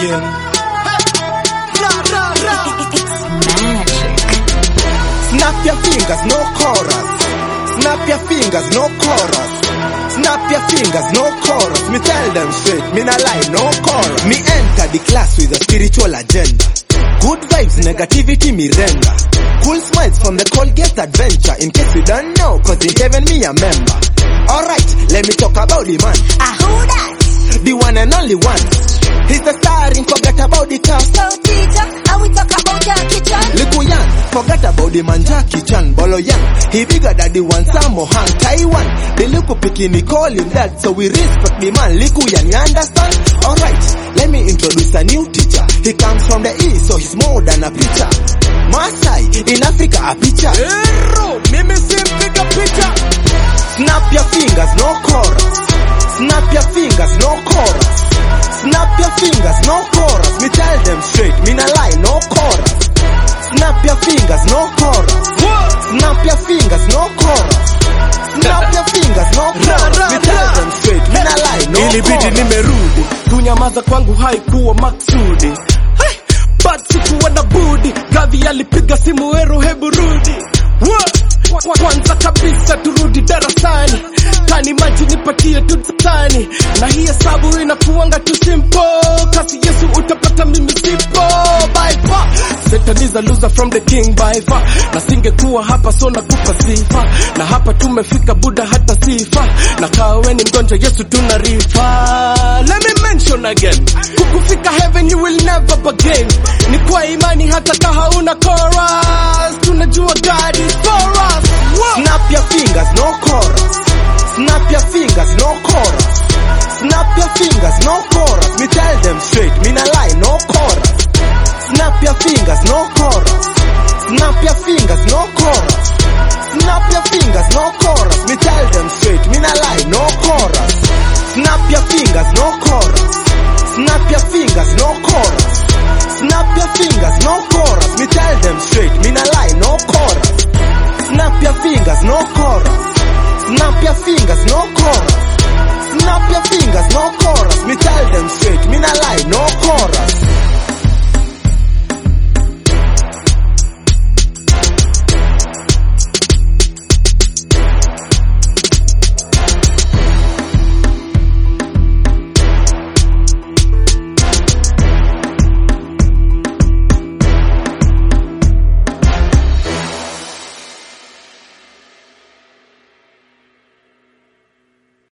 again. Snap your fingers, no chorus. Snap your fingers, no chorus. Snap your fingers, no chorus. Me tell them straight, me nah lie, no chorus. Me enter the class with a spiritual agenda. Good vibes, negativity, me render. Cool smiles from the Colgate adventure. In case you don't know, cause in heaven me a member. Alright, let me talk about the man. Who that? The one and only one. He's the star in forget about the cast. So teacher, how we talk about Jackie Chan? Likuyan, forget about the man Jackie Chan. Bolo Yang, he bigger than the one Samo Han Taiwan. The Liku Pikini call him that, so we respect the man Likuyan, you understand? Alright, let me introduce a new teacher. He comes from the east, so he's more than a preacher. Masai, in Africa a picture. Hero, mimi simpiga picha. Snap your fingers, no chorus. Snap your fingers, no chorus. Snap your fingers, no chorus. Me tell them straight, me nah lie, no chorus. Snap your fingers, no chorus. Snap your fingers, no chorus. Snap your fingers, no chorus. Me tell them straight, me nah lie, no chorus. Ilibidi nimerudi, kunyamaza kwangu haikuwa maksudi. But sikuwa na budi, Gavi alipiga simu Ero hebu rudi. Kwanza kabisa turudi darasani, kani maji nipatie tu tani. Na hii hesabu inakuanga tu simple, kasi Yesu utapata mimi sipo. By far, Satan is a loser from the king by far. Na singekuwa hapa so nakupa sifa. Na hapa tumefika Buddha hata sifa. Na kawe ni mgonjwa Yesu tunarifa. Let me mention again, kukufika heaven you will never begin. Ni kwa imani hata kaha una chorus. Tunajua God is for us. Snap your fingers, no chorus. Snap your fingers, no chorus.